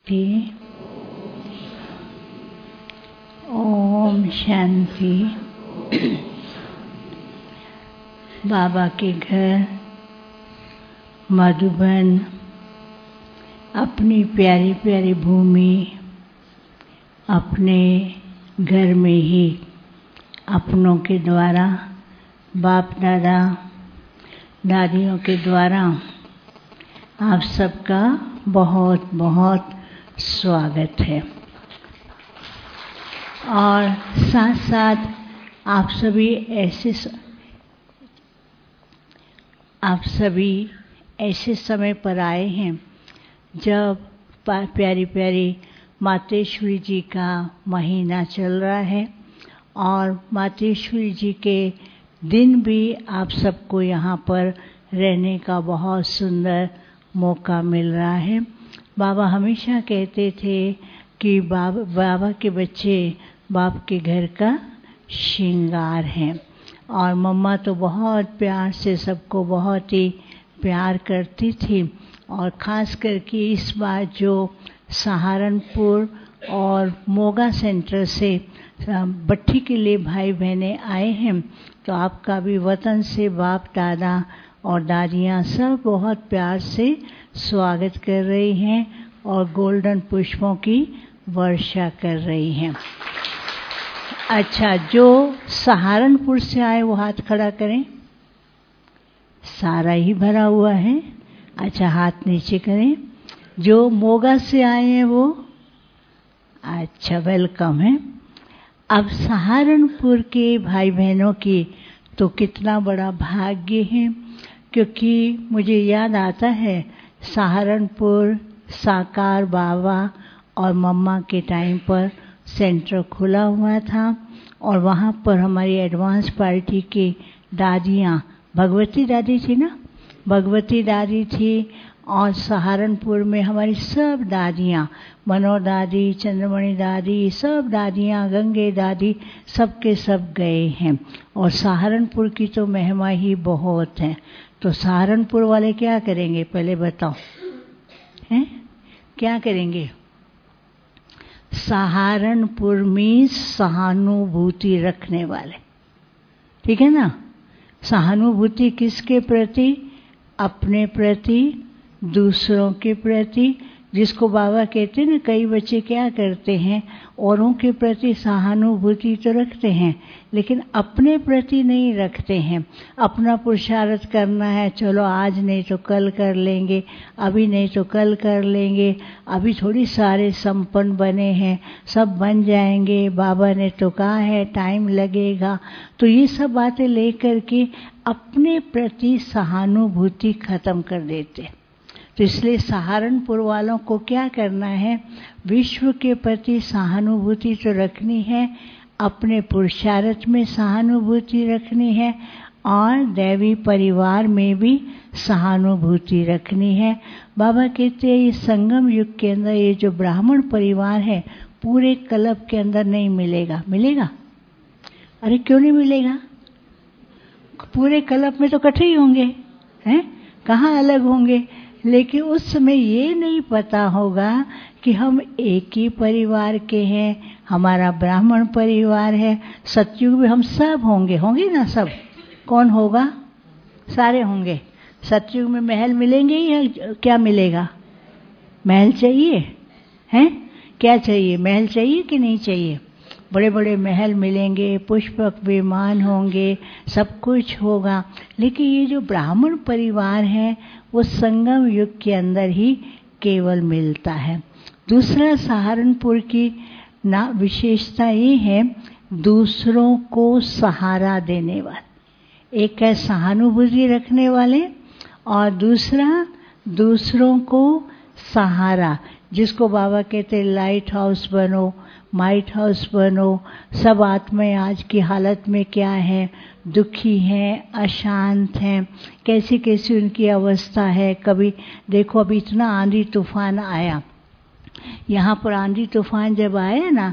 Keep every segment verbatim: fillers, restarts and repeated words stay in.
शांति। ओम शांति। बाबा के घर मधुबन, अपनी प्यारी प्यारी भूमि, अपने घर में ही अपनों के द्वारा, बाप दादा दादियों के द्वारा आप सबका बहुत बहुत स्वागत है। और साथ साथ आप सभी ऐसे आप सभी ऐसे समय पर आए हैं जब प्यारी प्यारी मातेश्वरी जी का महीना चल रहा है और मातेश्वरी जी के दिन भी आप सबको यहाँ पर रहने का बहुत सुंदर मौका मिल रहा है। बाबा हमेशा कहते थे कि बाबा बाबा के बच्चे बाप के घर का श्रृंगार हैं। और मम्मा तो बहुत प्यार से सबको बहुत ही प्यार करती थी। और ख़ास करके इस बार जो सहारनपुर और मोगा सेंटर से बट्ठी के लिए भाई बहनें आए हैं, तो आपका भी वतन से बाप दादा और दादियाँ सब बहुत प्यार से स्वागत कर रही हैं और गोल्डन पुष्पों की वर्षा कर रही हैं। अच्छा, जो सहारनपुर से आए वो हाथ खड़ा करें। सारा ही भरा हुआ है। अच्छा, हाथ नीचे करें। जो मोगा से आए हैं वो अच्छा, वेलकम है। अब सहारनपुर के भाई बहनों की तो कितना बड़ा भाग्य है, क्योंकि मुझे याद आता है सहारनपुर साकार बाबा और मम्मा के टाइम पर सेंटर खुला हुआ था और वहाँ पर हमारी एडवांस पार्टी की दादियाँ, भगवती दादी थी ना, भगवती दादी थी। और सहारनपुर में हमारी सब दादियाँ, मनोहर दादी, चंद्रमणि दादी, सब दादियाँ, गंगे दादी, सब के सब गए हैं। और सहारनपुर की तो महिमा ही बहुत है। तो सहारनपुर वाले क्या करेंगे पहले बताओ, हैं क्या करेंगे? सहारनपुर में सहानुभूति रखने वाले, ठीक है ना। सहानुभूति किसके प्रति? अपने प्रति, दूसरों के प्रति। जिसको बाबा कहते हैं ना, कई बच्चे क्या करते हैं, औरों के प्रति सहानुभूति तो रखते हैं लेकिन अपने प्रति नहीं रखते हैं। अपना पुरुषार्थ करना है, चलो आज नहीं तो कल कर लेंगे, अभी नहीं तो कल कर लेंगे, अभी थोड़ी सारे संपन्न बने हैं, सब बन जाएंगे, बाबा ने तो कहा है टाइम लगेगा। तो ये सब बातें लेकर के अपने प्रति सहानुभूति खत्म कर देते। तो इसलिए सहारनपुर वालों को क्या करना है, विश्व के प्रति सहानुभूति तो रखनी है, अपने पुरुषार्थ में सहानुभूति रखनी है और दैवी परिवार में भी सहानुभूति रखनी है। बाबा कहते हैं ये संगम युग के अंदर ये जो ब्राह्मण परिवार है पूरे क्लब के अंदर नहीं मिलेगा। मिलेगा? अरे क्यों नहीं मिलेगा? पूरे क्लब में तो इकट्ठे ही होंगे, हैं? कहाँ अलग होंगे? लेकिन उस समय ये नहीं पता होगा कि हम एक ही परिवार के हैं, हमारा ब्राह्मण परिवार है। सतयुग में हम सब होंगे, होंगे ना सब? कौन होगा? सारे होंगे। सतयुग में महल मिलेंगे या क्या मिलेगा? महल चाहिए, हैं? क्या चाहिए? महल चाहिए कि नहीं चाहिए? बड़े बड़े महल मिलेंगे, पुष्पक विमान होंगे, सब कुछ होगा। लेकिन ये जो ब्राह्मण परिवार है वो संगम युग के अंदर ही केवल मिलता है। दूसरा, सहारनपुर की ना विशेषता ये है, दूसरों को सहारा देने वाले। एक है सहानुभूति रखने वाले और दूसरा दूसरों को सहारा, जिसको बाबा कहते लाइट हाउस बनो, माइट हाउस बनो। सब आत्माएं आज की हालत में क्या है, दुखी हैं, अशांत हैं, कैसी कैसी उनकी अवस्था है। कभी देखो अभी इतना आंधी तूफान आया, यहाँ पर आंधी तूफान जब आया ना तो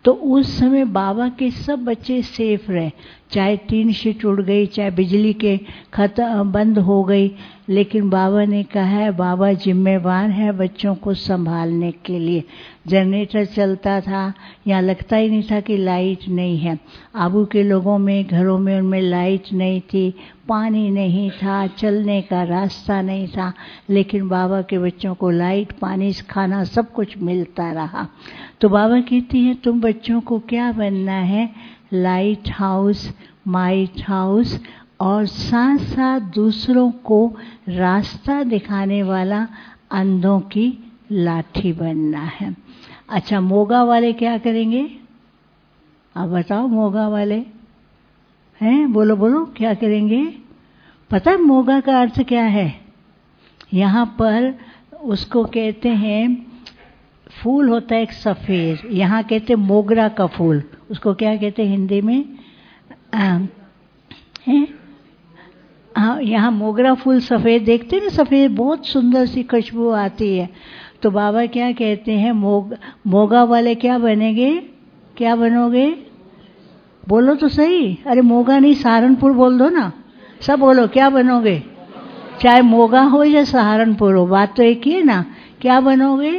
तो उस समय बाबा के सब बच्चे सेफ रहे, चाहे टीन शीट उड़ गई, चाहे बिजली के खत्म बंद हो गई, लेकिन बाबा ने कहा है बाबा जिम्मेवार है बच्चों को संभालने के लिए। जनरेटर चलता था, यहाँ लगता ही नहीं था कि लाइट नहीं है। आबू के लोगों में घरों में उनमें लाइट नहीं थी, पानी नहीं था, चलने का रास्ता नहीं था, लेकिन बाबा के बच्चों को लाइट, पानी, खाना सब कुछ मिलता रहा। तो बाबा कहती है तुम बच्चों को क्या बनना है? लाइट हाउस, माइट हाउस, और साथ साथ दूसरों को रास्ता दिखाने वाला अंधों की लाठी बनना है। अच्छा, मोगा वाले क्या करेंगे? आप बताओ, मोगा वाले हैं, बोलो बोलो क्या करेंगे? पता है मोगा का अर्थ क्या है? यहाँ पर उसको कहते हैं, फूल होता है एक सफ़ेद, यहाँ कहते हैं मोगरा का फूल, उसको क्या कहते हैं हिंदी में? आ, है हाँ, यहाँ मोगरा फूल सफ़ेद देखते हैं ना, सफ़ेद बहुत सुंदर सी खुशबू आती है। तो बाबा क्या कहते हैं, मोग मोगा वाले क्या बनेंगे? क्या बनोगे? बोलो तो सही। अरे मोगा नहीं, सहारनपुर बोल दो ना, सब बोलो क्या बनोगे? चाहे मोगा हो या सहारनपुर हो, बात तो एक ही है ना। क्या बनोगे?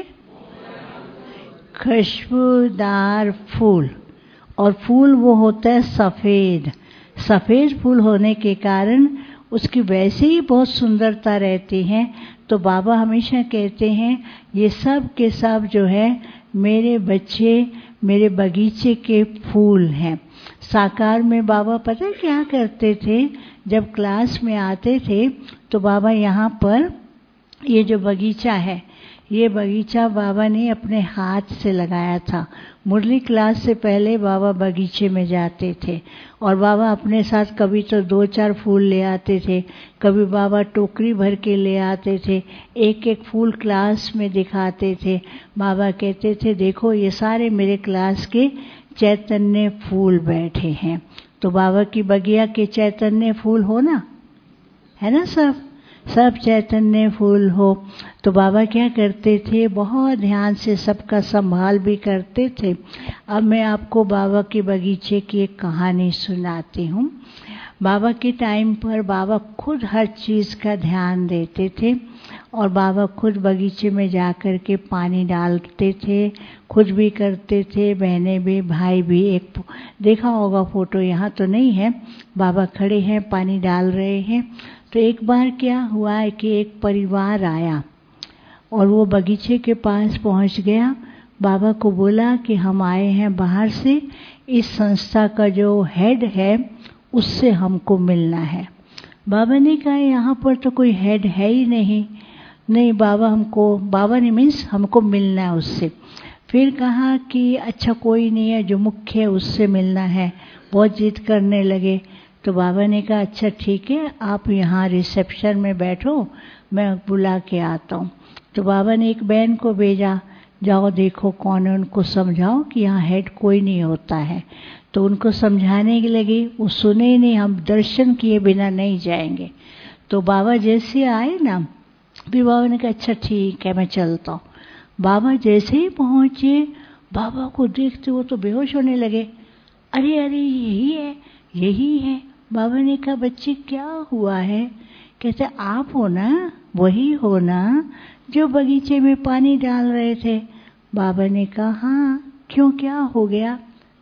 खुशबूदार फूल, और फूल वो होता है सफ़ेद। सफ़ेद फूल होने के कारण उसकी वैसे ही बहुत सुंदरता रहती है। तो बाबा हमेशा कहते हैं ये सब के सब जो है मेरे बच्चे, मेरे बगीचे के फूल हैं। साकार में बाबा पता है क्या करते थे? जब क्लास में आते थे तो बाबा यहाँ पर ये जो बगीचा है, ये बगीचा बाबा ने अपने हाथ से लगाया था। मुरली क्लास से पहले बाबा बगीचे में जाते थे, और बाबा अपने साथ कभी तो दो चार फूल ले आते थे, कभी बाबा टोकरी भर के ले आते थे, एक एक फूल क्लास में दिखाते थे। बाबा कहते थे देखो ये सारे मेरे क्लास के चैतन्य फूल बैठे हैं। तो बाबा की बगिया के चैतन्य फूल हो ना, है ना, सब सब चैतन्य फूल हो। तो बाबा क्या करते थे, बहुत ध्यान से सबका संभाल भी करते थे। अब मैं आपको बाबा के बगीचे की एक कहानी सुनाती हूँ। बाबा के टाइम पर बाबा खुद हर चीज़ का ध्यान देते थे, और बाबा खुद बगीचे में जा कर के पानी डालते थे, खुद भी करते थे, बहनें भी, भाई भी। एक देखा होगा फोटो, यहाँ तो नहीं है, बाबा खड़े हैं पानी डाल रहे हैं। तो एक बार क्या हुआ है कि एक परिवार आया और वो बगीचे के पास पहुंच गया। बाबा को बोला कि हम आए हैं बाहर से, इस संस्था का जो हेड है उससे हमको मिलना है। बाबा ने कहा यहाँ पर तो कोई हेड है ही नहीं। नहीं बाबा, हमको, बाबा ने मीन्स हमको मिलना है उससे। फिर कहा कि अच्छा कोई नहीं है, जो मुख्य है उससे मिलना है। बहुत जिद करने लगे। तो बाबा ने कहा अच्छा ठीक है, आप यहाँ रिसेप्शन में बैठो, मैं बुला के आता हूँ। तो बाबा ने एक बहन को भेजा, जाओ देखो कौन है, उनको समझाओ कि यहाँ हेड कोई नहीं होता है। तो उनको समझाने के लगी, वो सुने ही नहीं, हम दर्शन किए बिना नहीं जाएंगे। तो बाबा जैसे आए ना, फिर बाबा ने कहा अच्छा ठीक है मैं चलता हूँ। बाबा जैसे ही पहुँचे, बाबा को देखते वो तो बेहोश होने लगे। अरे अरे यही है, यही है। बाबा ने कहा बच्चे क्या हुआ है? कहते आप हो ना, वही हो ना जो बगीचे में पानी डाल रहे थे। बाबा ने कहा हाँ, क्यों क्या हो गया?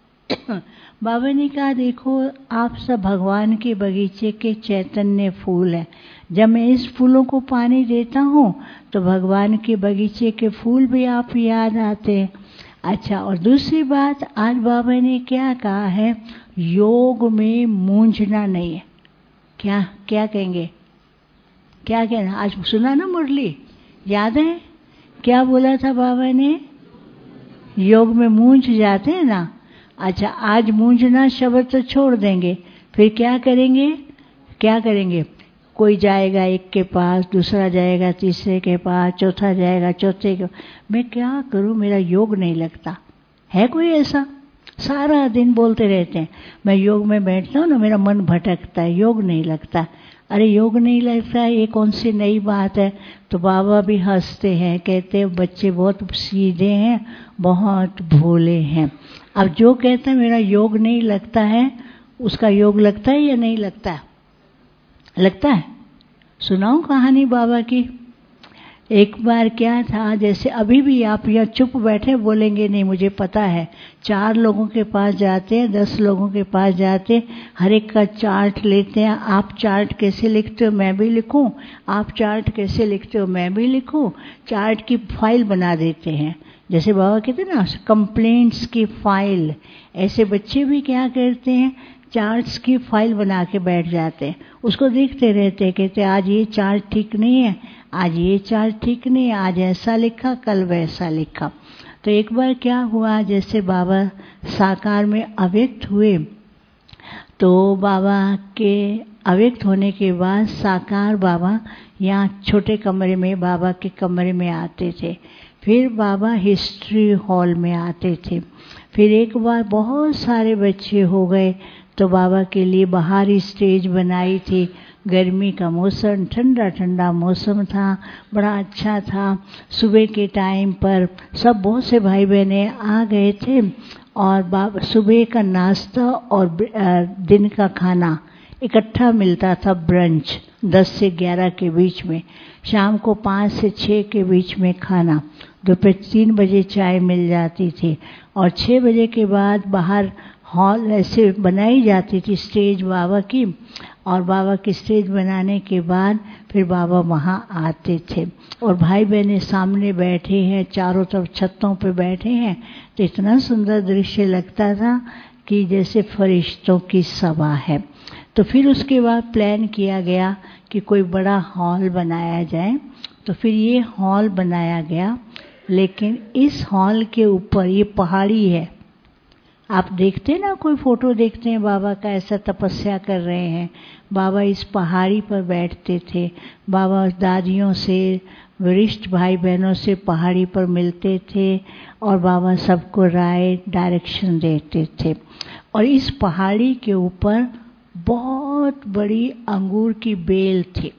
बाबा ने कहा देखो आप सब भगवान के बगीचे के चैतन्य फूल हैं। जब मैं इस फूलों को पानी देता हूँ तो भगवान के बगीचे के फूल भी आप याद आते हैं। अच्छा, और दूसरी बात, आज बाबा ने क्या कहा है, योग में मूंझना नहीं है। क्या क्या कहेंगे, क्या कहना? आज सुना ना मुरली, याद है क्या बोला था बाबा ने? योग में मूंझ जाते हैं ना। अच्छा, आज मूंझना शब्द तो छोड़ देंगे, फिर क्या करेंगे? क्या करेंगे? कोई जाएगा एक के पास, दूसरा जाएगा तीसरे के पास, चौथा जाएगा चौथे के। मैं क्या करूं, मेरा योग नहीं लगता। है कोई ऐसा? सारा दिन बोलते रहते हैं मैं योग में बैठता हूँ ना, मेरा मन भटकता है, योग नहीं लगता। अरे योग नहीं लगता है, ये कौन सी नई बात है। तो बाबा भी हंसते हैं, कहते हैं बच्चे बहुत सीधे हैं, बहुत भोले हैं। अब जो कहता है मेरा योग नहीं लगता है, उसका योग लगता है या नहीं लगता है? लगता है। सुनाऊं कहानी बाबा की। एक बार क्या था, जैसे अभी भी आप यहाँ चुप बैठे बोलेंगे नहीं मुझे पता है, चार लोगों के पास जाते हैं, दस लोगों के पास जाते हैं, हर एक का चार्ट लेते हैं। आप चार्ट कैसे लिखते हो मैं भी लिखूं, आप चार्ट कैसे लिखते हो मैं भी लिखूं, चार्ट की फाइल बना देते हैं। जैसे बाबा कहते हैं ना कंप्लेंट्स की फाइल, ऐसे बच्चे भी क्या करते हैं, चार्ट्स की फाइल बना के बैठ जाते हैं, उसको देखते रहते हैं, कहते हैं आज ये चार्ट ठीक नहीं है, आज ये चार्ट ठीक नहीं है, आज ऐसा लिखा कल वैसा लिखा। तो एक बार क्या हुआ, जैसे बाबा साकार में अव्यक्त हुए, तो बाबा के अव्यक्त होने के बाद साकार बाबा यहाँ छोटे कमरे में बाबा के कमरे में आते थे, फिर बाबा हिस्ट्री हॉल में आते थे। फिर एक बार बहुत सारे बच्चे हो गए तो बाबा के लिए बाहर ही स्टेज बनाई थी। गर्मी का मौसम, ठंडा ठंडा मौसम था, बड़ा अच्छा था। सुबह के टाइम पर सब बहुत से भाई बहने आ गए थे और बाबा सुबह का नाश्ता और दिन का खाना इकट्ठा मिलता था, ब्रंच दस से ग्यारह के बीच में, शाम को पाँच से छः के बीच में खाना, दोपहर तीन बजे चाय मिल जाती थी और छः बजे के बाद बाहर हॉल ऐसे बनाई जाती थी स्टेज बाबा की, और बाबा की स्टेज बनाने के बाद फिर बाबा वहाँ आते थे और भाई बहनें सामने बैठे हैं, चारों तरफ छतों पे बैठे हैं। तो इतना सुंदर दृश्य लगता था कि जैसे फरिश्तों की सभा है। तो फिर उसके बाद प्लान किया गया कि कोई बड़ा हॉल बनाया जाए, तो फिर ये हॉल बनाया गया। लेकिन इस हॉल के ऊपर ये पहाड़ी है, आप देखते हैं ना, कोई फोटो देखते हैं बाबा का ऐसा तपस्या कर रहे हैं, बाबा इस पहाड़ी पर बैठते थे। बाबा दादियों से, वरिष्ठ भाई बहनों से पहाड़ी पर मिलते थे और बाबा सबको राय डायरेक्शन देते थे। और इस पहाड़ी के ऊपर बहुत बड़ी अंगूर की बेल थी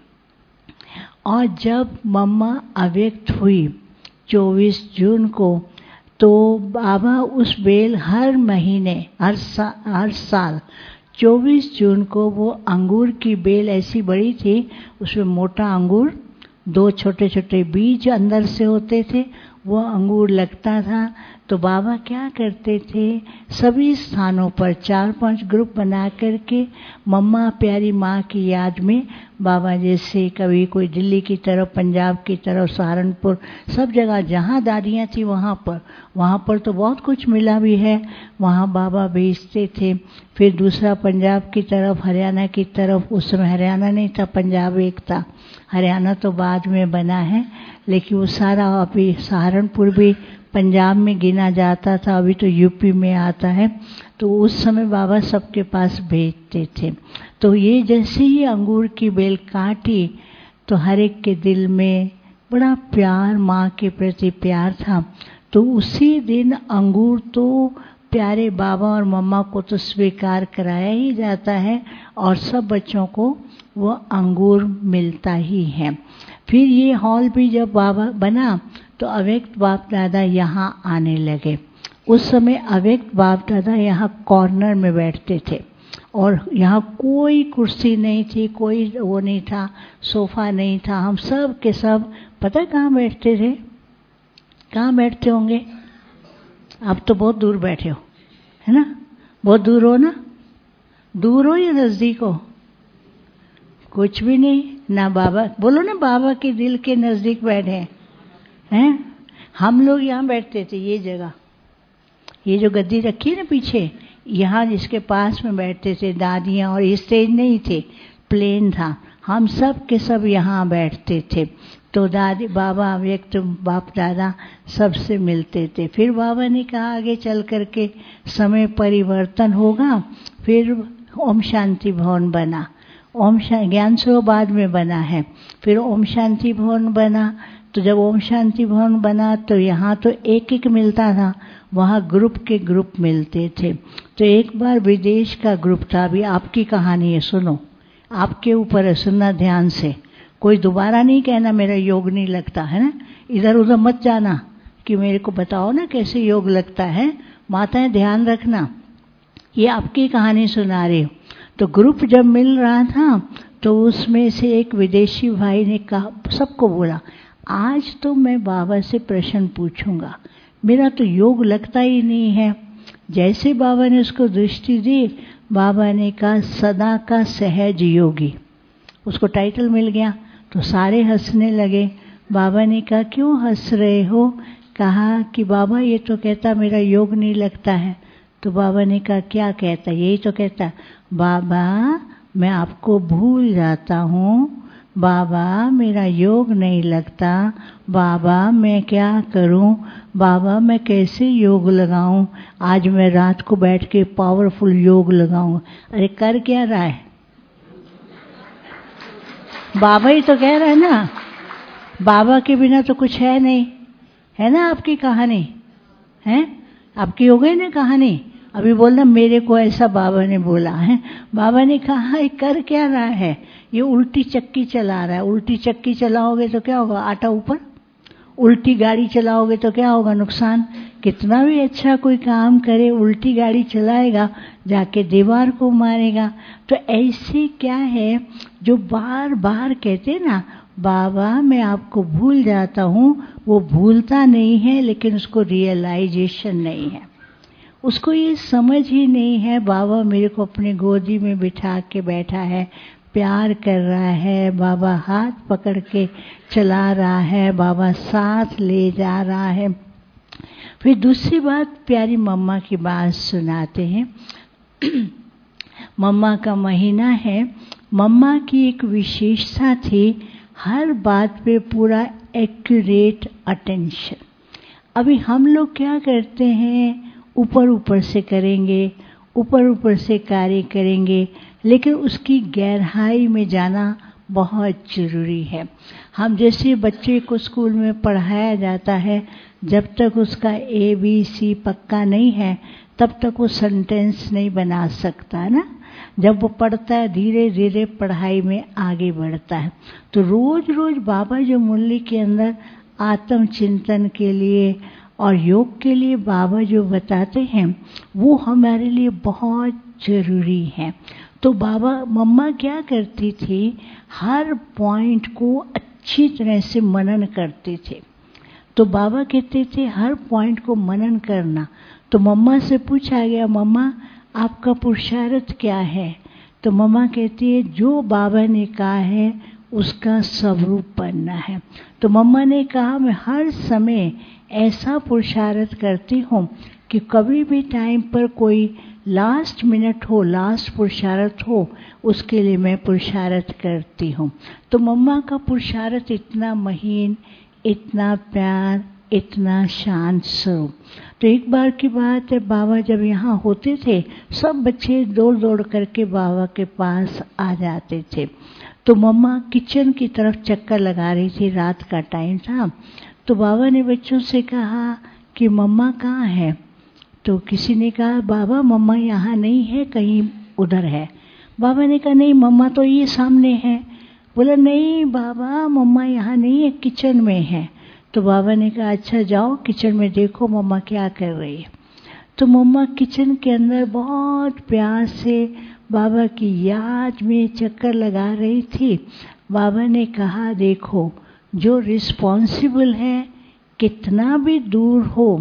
और जब मम्मा अव्यक्त हुई चौबीस जून को, तो बाबा उस बेल हर महीने हर सा, हर साल चौबीस जून को वो अंगूर की बेल ऐसी बड़ी थी, उसमें मोटा अंगूर, दो छोटे छोटे बीज अंदर से होते थे, वो अंगूर लगता था। तो बाबा क्या करते थे, सभी स्थानों पर चार पांच ग्रुप बना करके मम्मा प्यारी माँ की याद में बाबा, जैसे कभी कोई दिल्ली की तरफ, पंजाब की तरफ, सहारनपुर, सब जगह जहाँ दादियाँ थी वहाँ पर, वहाँ पर तो बहुत कुछ मिला भी है, वहाँ बाबा भेजते थे। फिर दूसरा पंजाब की तरफ, हरियाणा की तरफ, उस समय हरियाणा नहीं था, पंजाब एक था, हरियाणा तो बाद में बना है, लेकिन वो सारा अभी सहारनपुर भी पंजाब में गिना जाता था, अभी तो यूपी में आता है। तो उस समय बाबा सबके पास भेजते थे। तो ये जैसे ही अंगूर की बेल काटी तो हर एक के दिल में बड़ा प्यार, माँ के प्रति प्यार था। तो उसी दिन अंगूर तो प्यारे बाबा और मम्मा को तो स्वीकार कराया ही जाता है और सब बच्चों को वो अंगूर मिलता ही है। फिर ये हॉल भी जब बाबा बना तो अव्यक्त बाप दादा यहाँ आने लगे। उस समय अव्यक्त बाप दादा यहाँ कॉर्नर में बैठते थे और यहाँ कोई कुर्सी नहीं थी, कोई वो नहीं था, सोफा नहीं था, हम सब के सब पता कहाँ बैठते थे, कहाँ बैठते होंगे आप? तो बहुत दूर बैठे हो, है ना? बहुत दूर हो ना? दूर हो या नज़दीक हो? कुछ भी नहीं ना। बाबा बोलो ना, बाबा के दिल के नज़दीक बैठे हैं। हम लोग यहाँ बैठते थे, ये जगह, ये जो गद्दी रखी है ना पीछे, यहाँ जिसके पास में बैठते थे दादियाँ, और ये स्टेज नहीं थे, प्लेन था, हम सब के सब यहाँ बैठते थे। तो दादी बाबा अव्यक्त बाप दादा सबसे मिलते थे। फिर बाबा ने कहा आगे चल करके समय परिवर्तन होगा, फिर ओम शांति भवन बना, ओम ज्ञान सरोवर बाद में बना है, फिर ओम शांति भवन बना। तो जब ओम शांति भवन बना तो यहाँ तो एक एक मिलता था, वहाँ ग्रुप के ग्रुप मिलते थे। तो एक बार विदेश का ग्रुप था, अभी आपकी कहानी है, सुनो, आपके ऊपर है, सुनना ध्यान से। कोई दोबारा नहीं कहना मेरा योग नहीं लगता है ना, इधर उधर मत जाना कि मेरे को बताओ ना कैसे योग लगता है। माताएं ध्यान रखना, ये आपकी कहानी सुना रही हो। तो ग्रुप जब मिल रहा था तो उसमें से एक विदेशी भाई ने कहा, सबको बोला आज तो मैं बाबा से प्रश्न पूछूंगा, मेरा तो योग लगता ही नहीं है। जैसे बाबा ने उसको दृष्टि दी, बाबा ने कहा सदा का सहज योगी, उसको टाइटल मिल गया। तो सारे हंसने लगे। बाबा ने कहा क्यों हंस रहे हो? कहा कि बाबा ये तो कहता मेरा योग नहीं लगता है। तो बाबा ने कहा क्या कहता? यही तो कहता बाबा मैं आपको भूल जाता हूँ, बाबा मेरा योग नहीं लगता, बाबा मैं क्या करूं, बाबा मैं कैसे योग लगाऊं, आज मैं रात को बैठ के पावरफुल योग लगाऊं। अरे कर क्या रहा है? बाबा ही तो कह रहा है ना, बाबा के बिना तो कुछ है नहीं, है ना आपकी कहानी है, आपकी हो गई ना कहानी। अभी बोलना मेरे को ऐसा बाबा ने बोला है। बाबा ने कहा ये कर क्या रहा है, ये उल्टी चक्की चला रहा है। उल्टी चक्की चलाओगे तो क्या होगा? आटा ऊपर। उल्टी गाड़ी चलाओगे तो क्या होगा? नुकसान। कितना भी अच्छा कोई काम करे, उल्टी गाड़ी चलाएगा जाके दीवार को मारेगा। तो ऐसे क्या है जो बार बार कहते ना बाबा मैं आपको भूल जाता हूँ, वो भूलता नहीं है लेकिन उसको रियलाइजेशन नहीं है, उसको ये समझ ही नहीं है बाबा मेरे को अपनी गोदी में बिठा के बैठा है, प्यार कर रहा है, बाबा हाथ पकड़ के चला रहा है, बाबा साथ ले जा रहा है। फिर दूसरी बात प्यारी मम्मा की बात सुनाते हैं। मम्मा का महीना है। मम्मा की एक विशेषता थी, हर बात पे पूरा एक्यूरेट अटेंशन। अभी हम लोग क्या करते हैं, ऊपर ऊपर से करेंगे, ऊपर ऊपर से कार्य करेंगे, लेकिन उसकी गहराई में जाना बहुत ज़रूरी है। हम जैसे बच्चे को स्कूल में पढ़ाया जाता है, जब तक उसका ए बी सी पक्का नहीं है तब तक वो सेंटेंस नहीं बना सकता ना। जब वो पढ़ता है धीरे धीरे पढ़ाई में आगे बढ़ता है। तो रोज रोज बाबा जो मुरली के अंदर आत्मचिंतन के लिए और योग के लिए बाबा जो बताते हैं वो हमारे लिए बहुत ज़रूरी है। तो बाबा मम्मा क्या करती थी, हर पॉइंट को अच्छी तरह से मनन करते थे। तो बाबा कहते थे हर पॉइंट को मनन करना। तो मम्मा से पूछा गया मम्मा आपका पुरुषार्थ क्या है? तो मम्मा कहती है जो बाबा ने कहा है उसका स्वरूप बनना है। तो मम्मा ने कहा मैं हर समय ऐसा पुरुषार्थ करती हूँ कि कभी भी टाइम पर कोई लास्ट मिनट हो, लास्ट पुरुषार्थ हो, उसके लिए मैं पुरुषार्थ करती हूँ। तो मम्मा का पुरुषार्थ इतना महीन, इतना प्यार, इतना शांत स्वरूप। तो एक बार की बात है, बाबा जब यहाँ होते थे सब बच्चे दौड़ दौड़ करके बाबा के पास आ जाते थे। तो मम्मा किचन की तरफ चक्कर लगा रही थी, रात का टाइम था। तो बाबा ने बच्चों से कहा कि मम्मा कहाँ है? तो किसी ने कहा बाबा मम्मा यहाँ नहीं है, कहीं उधर है। बाबा ने कहा नहीं मम्मा तो ये सामने है। बोला नहीं बाबा मम्मा यहाँ नहीं है, किचन में है। तो बाबा ने कहा अच्छा जाओ किचन में देखो मम्मा क्या कर रही है। तो मम्मा किचन के अंदर बहुत प्यार से बाबा की याद में चक्कर लगा रही थी। बाबा ने कहा देखो जो रिस्पॉन्सिबल है कितना भी दूर हो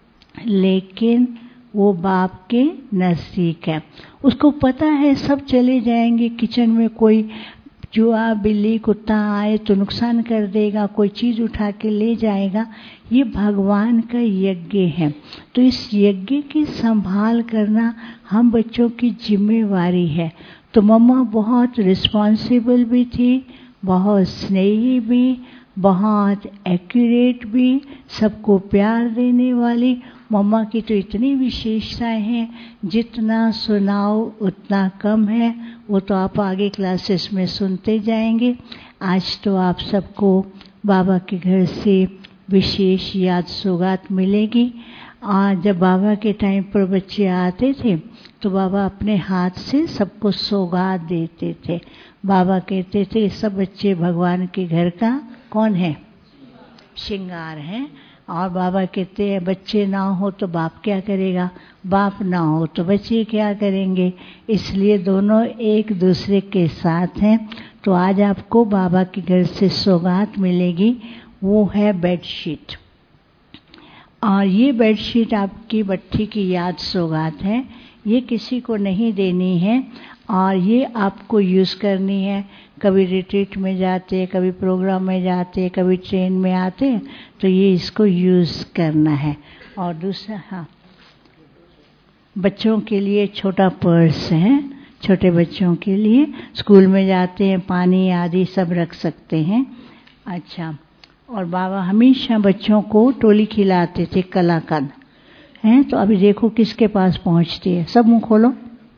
लेकिन वो बाप के नज़दीक है। उसको पता है सब चले जाएंगे, किचन में कोई चूहा बिल्ली कुत्ता आए तो नुकसान कर देगा, कोई चीज़ उठा के ले जाएगा। ये भगवान का यज्ञ है। तो इस यज्ञ की संभाल करना हम बच्चों की जिम्मेवारी है। तो मम्मा बहुत रिस्पॉन्सिबल भी थी, बहुत स्नेही भी, बहुत एक्यूरेट भी, सबको प्यार देने वाली। मम्मा की तो इतनी विशेषताएं हैं, जितना सुनाओ उतना कम है। वो तो आप आगे क्लासेस में सुनते जाएंगे। आज तो आप सबको बाबा के घर से विशेष याद सौगात मिलेगी। और जब बाबा के टाइम पर बच्चे आते थे तो बाबा अपने हाथ से सबको सौगात देते थे। बाबा कहते थे सब बच्चे भगवान के घर का कौन है, श्रृंगार है। और बाबा कहते हैं बच्चे ना हो तो बाप क्या करेगा, बाप ना हो तो बच्चे क्या करेंगे, इसलिए दोनों एक दूसरे के साथ हैं। तो आज आपको बाबा के घर से सौगात मिलेगी, वो है बेडशीट। और ये बेडशीट आपकी बट्टी की याद सौगात है, ये किसी को नहीं देनी है और ये आपको यूज़ करनी है। कभी रिट्रीट में जाते, कभी प्रोग्राम में जाते, कभी ट्रेन में आते, तो ये इसको यूज़ करना है। और दूसरा, हाँ, बच्चों के लिए छोटा पर्स है, छोटे बच्चों के लिए स्कूल में जाते हैं, पानी आदि सब रख सकते हैं। अच्छा, और बाबा हमेशा बच्चों को टोली खिलाते थे कलाकंद हैं। तो अभी देखो किसके पास पहुंचती है, सब मुंह खोलो,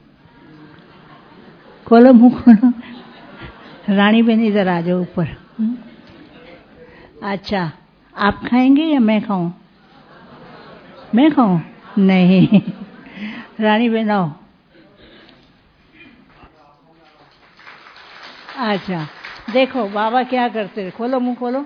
खोलो मुंह खोलो। रानी बहन इधर आ जाओ ऊपर। अच्छा, आप खाएंगे या मैं खाऊं? मैं खाऊं? नहीं, रानी बहन आओ। अच्छा, देखो बाबा क्या करते थे, खोलो मुंह खोलो।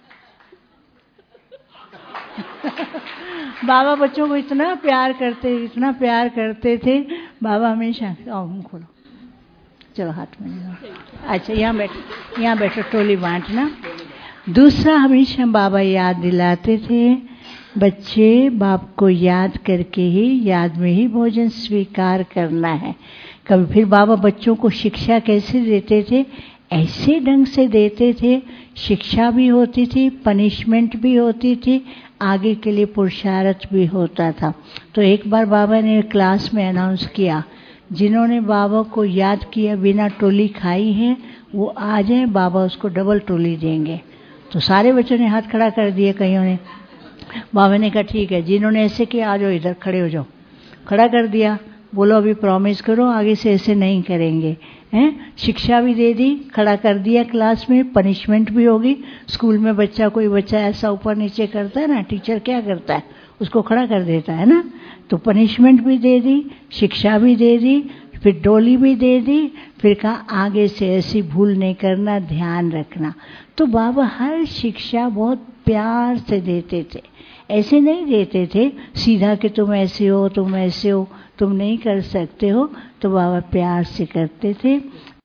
बाबा बच्चों को इतना प्यार करते, इतना प्यार करते थे बाबा हमेशा। आओ मुंह खोलो, चलो हाथ में लो। अच्छा, यहाँ बैठो, यहाँ बैठो, टोली बांटना। दूसरा, हमेशा बाबा याद दिलाते थे बच्चे बाप को याद करके ही, याद में ही भोजन स्वीकार करना है। कभी फिर बाबा बच्चों को शिक्षा कैसे देते थे, ऐसे ढंग से देते थे, शिक्षा भी होती थी, पनिशमेंट भी होती थी, आगे के लिए पुरुषार्थ भी होता था। तो एक बार बाबा ने क्लास में अनाउंस किया, जिन्होंने बाबा को याद किया बिना टोली खाई है वो आ जाए, बाबा उसको डबल टोली देंगे। तो सारे बच्चों ने हाथ खड़ा कर दिए, कईयों ने। बाबा ने कहा ठीक है, जिन्होंने ऐसे किया आ जाओ इधर, खड़े हो जाओ। खड़ा कर दिया, बोलो अभी प्रॉमिस करो आगे से ऐसे नहीं करेंगे, हैं। शिक्षा भी दे दी, खड़ा कर दिया क्लास में, पनिशमेंट भी होगी। स्कूल में बच्चा, कोई बच्चा ऐसा ऊपर नीचे करता है ना, टीचर क्या करता है, उसको खड़ा कर देता है ना। तो पनिशमेंट भी दे दी, शिक्षा भी दे दी, फिर डोली भी दे दी, फिर कहा आगे से ऐसी भूल नहीं करना, ध्यान रखना। तो बाबा हर शिक्षा बहुत प्यार से देते थे, ऐसे नहीं देते थे सीधा कि तुम ऐसे हो, तुम ऐसे हो, तुम नहीं कर सकते हो। तो बाबा प्यार से करते थे।